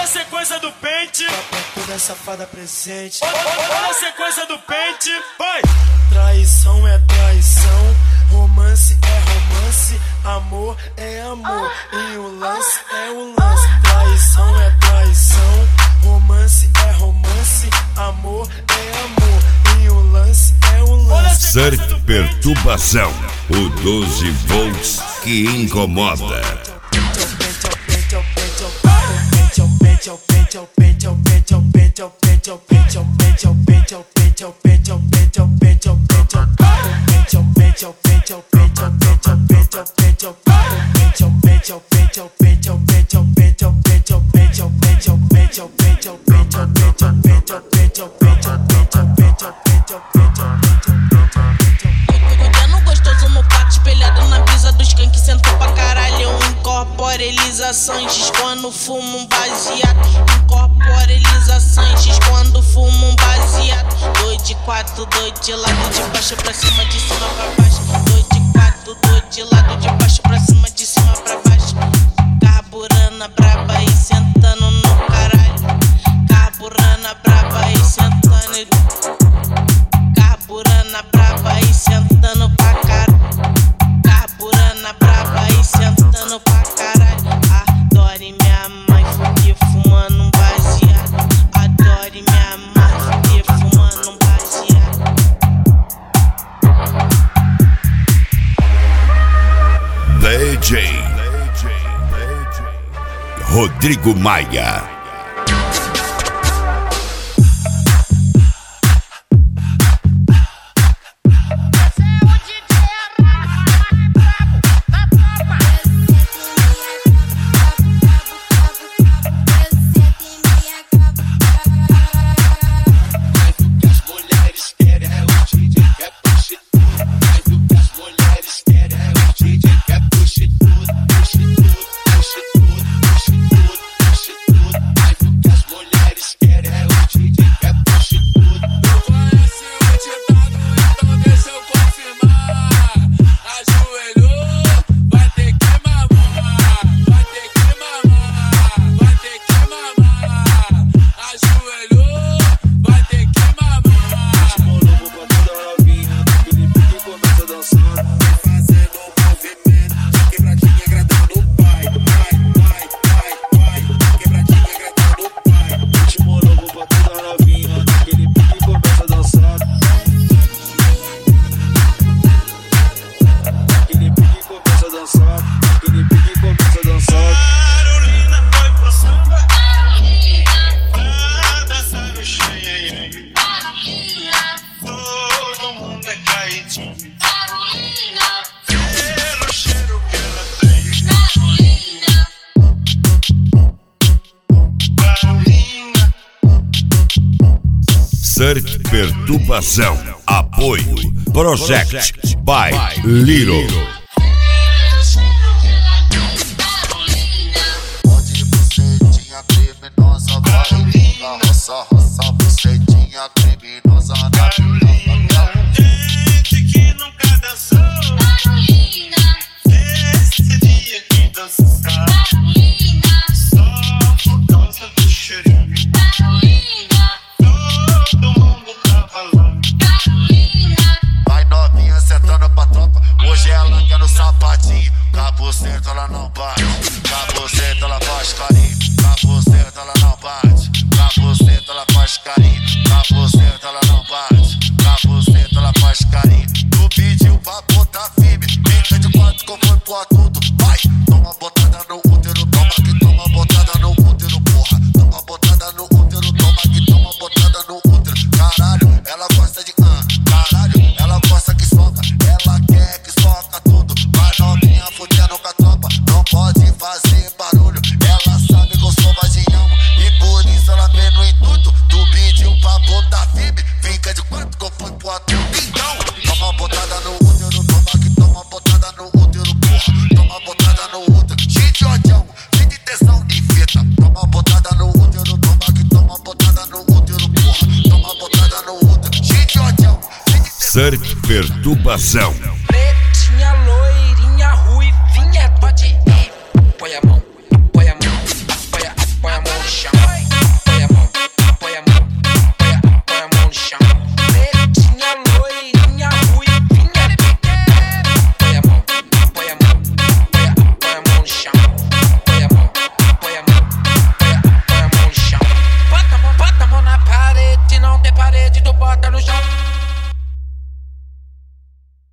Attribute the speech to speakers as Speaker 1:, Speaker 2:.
Speaker 1: a sequência do pente.
Speaker 2: Pra toda safada presente.
Speaker 1: Olha a sequência do pente. Vai!
Speaker 2: Traição é traição, romance é romance, amor é amor, e o lance é o lance. Traição é traição, romance é romance, amor é amor, e o lance é o lance.
Speaker 3: Surf Perturbação, o 12 volts que incomoda.
Speaker 4: Incorporelizações quando fumo um baseado. Incorporelizações quando fumo um baseado. 2 de 4, 2 de lado, de baixo pra cima, de cima pra baixo. 2 de 4, 2 de lado, de baixo pra cima, de cima pra baixo. Carburana braba e sentando no caralho. Carburana braba e sentando. Carburana braba e sentando pra caralho. Carburana braba e sentando pra caralho. Adore minha mãe, fuder fumando um baseado. Adore minha mãe, fuder fumando um baseado.
Speaker 3: DJ Rodrigo Maia. Surf Perturbação. Apoio Project by Little.
Speaker 5: Onde bucetinha criminosa vai, roça, roça, bucetinha criminosa na
Speaker 1: Gente que nunca dançou, esse dia que dançar, só por causa do cheirinho. Todo mundo tá falando.
Speaker 5: vai novinha sentando pra tropa. Hoje ela quer no sapatinho. Caboceta ela não bate, caboceta ela faz carinho. Caboceta ela não bate, caboceta ela faz carinho. Caboceta ela não bate, caboceta ela faz carinho. Tu pediu pra botar firme, fica de 4 que eu vou pôr tudo. Vai, toma botada no útero, toma que toma botada no útero, porra. Toma botada no útero, toma que toma botada no útero. Caralho, ela gosta de caralho, ela gosta que soca, ela quer que soca tudo. Vai novinha fudendo com a tropa, não pode fazer barulho. Ela sabe que eu sou vazião e por isso ela vem no intuito. Tu pediu pra botar firme, fica de 4 que eu fui pro ator. Então, toma botada no útero, toma que toma botada no útero, porra. Toma botada no útero, cheio de odião, cheio de tesão de fita. Toma botada no útero, toma que toma botada no útero, porra. Toma botada no útero, cheio de odião, cheio de tesão.
Speaker 3: Surf Perturbação.